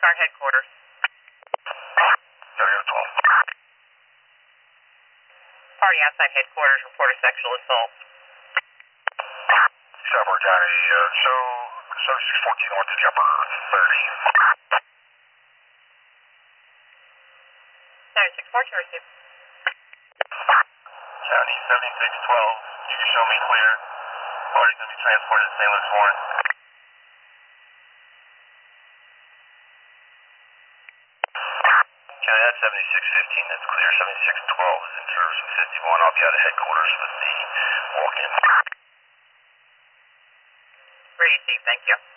Star headquarters. 7012. Party outside headquarters, report a sexual assault. Southward County, show 7614 went to the upper 30. 7614 received. County 7612, you can show me clear. Party's going to be transported to St. Louis Warren. County, that's 7615, that's clear. 7612 is in service with 51. I'll be out of headquarters with the walk-in. Received, thank you.